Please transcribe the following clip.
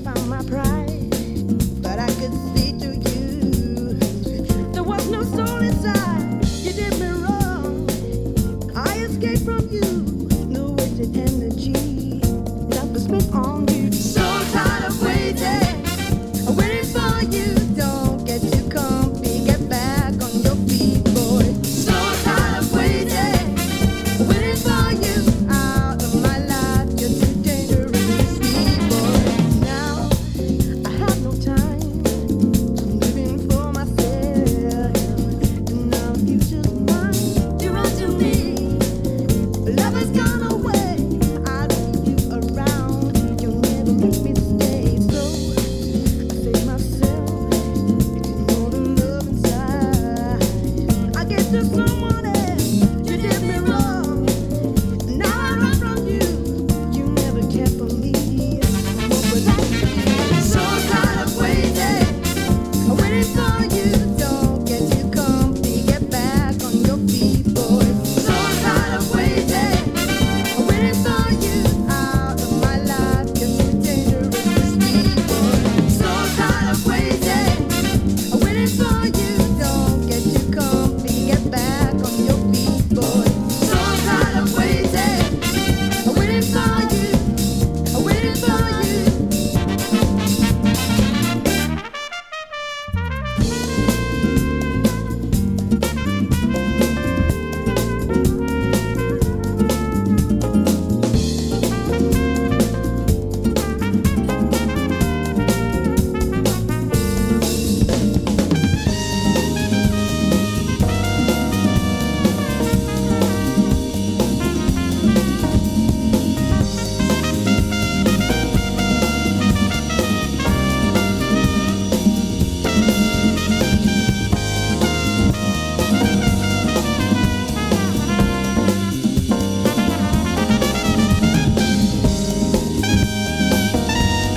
found my pride, but I could see through you. There was no soul inside. You did me wrong. I escaped from you. No wasted energy. Love was spent on you. So tired of waiting, waiting for you. Don't get too comfy. Get back on your feet, boy. So tired of waiting, waiting for you out of my life. You're too dangerous, sweet boy. Now I have no time. I'm living for myself. And now you just mine. You run to me. Love has gone away. I don't need you around. You'll never make me stay. So I save myself. Ignore the love inside. I get to someone else. You did me wrong. Now I run from you. You never cared for me. What would I do? So tired of waiting, waiting for you. Don't get too comfy. Get back on your feet, boy. So tired of waiting, waiting for you out of my life. You're too dangerous, sweet boy. So tired of waiting, waiting for you. Don't get too comfy. Get back on your feet, boy. So tired of waiting, waiting for you, waiting for